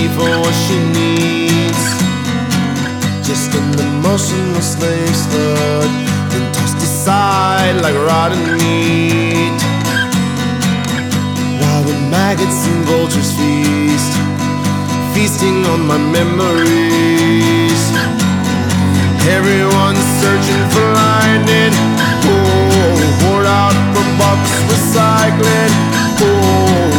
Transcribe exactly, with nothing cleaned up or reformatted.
for what she needs. Just an emotional slave slut, then tossed aside like rotten meat, while the maggots and vultures feast, feasting on my memories. Everyone's searching for lightning, oh, poured out for box recycling, oh.